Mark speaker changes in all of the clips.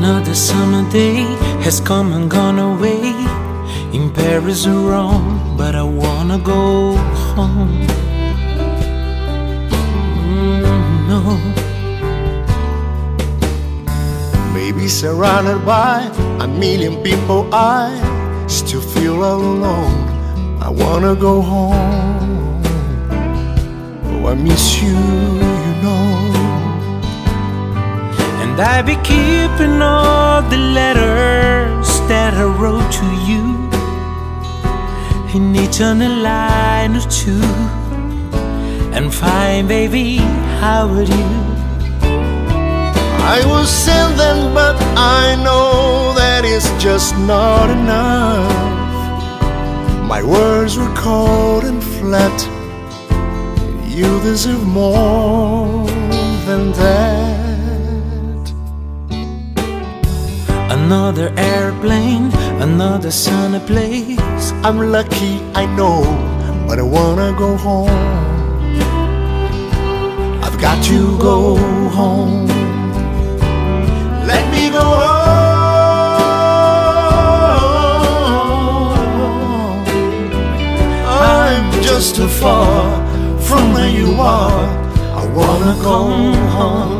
Speaker 1: Another summer day has come and gone away, in Paris or Rome, but I wanna go home. No.
Speaker 2: Maybe surrounded by a million people, I still feel all alone. I wanna go home. Oh, I miss you, you know.
Speaker 1: And I be keeping all the letters that I wrote to you, in each on a line or two. And fine, baby, how are you?
Speaker 2: I will send them, but I know that it's just not enough. My words were cold and flat. You deserve more than that.
Speaker 1: Another airplane, another sunny place.
Speaker 2: I'm lucky, I know, but I wanna go home. I've got to go home. Let me go home. I'm just too far from where you are. I wanna go home.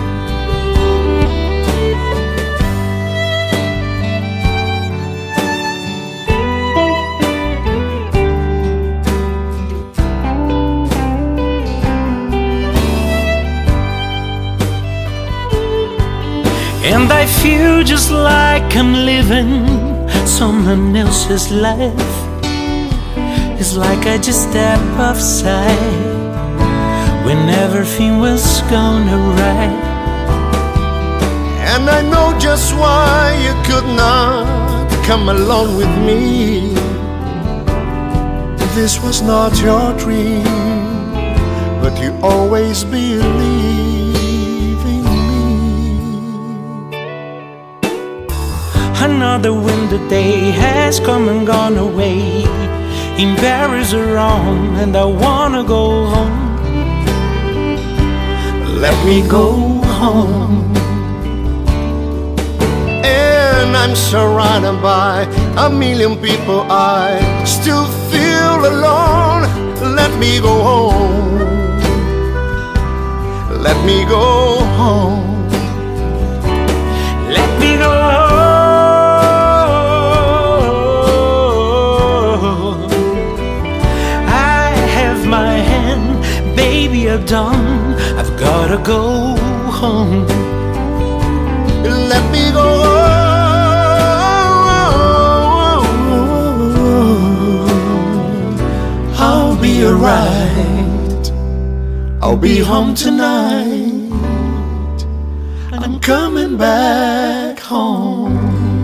Speaker 1: And I feel just like I'm living someone else's life. It's like I just step offside when everything was gonna right.
Speaker 2: And I know just why you could not come along with me. This was not your dream, but you always believe in me.
Speaker 1: Another winter day has come and gone away, in Paris or Rome, and I wanna go home.
Speaker 2: Let me go home. And I'm surrounded by a million people, I still feel alone. Let me go home. Let me go home.
Speaker 1: Let me go home. I have my hand, baby, I'm done. I've gotta go home.
Speaker 2: Let me go home. I'll be alright. I'll be home tonight. I'm coming back home.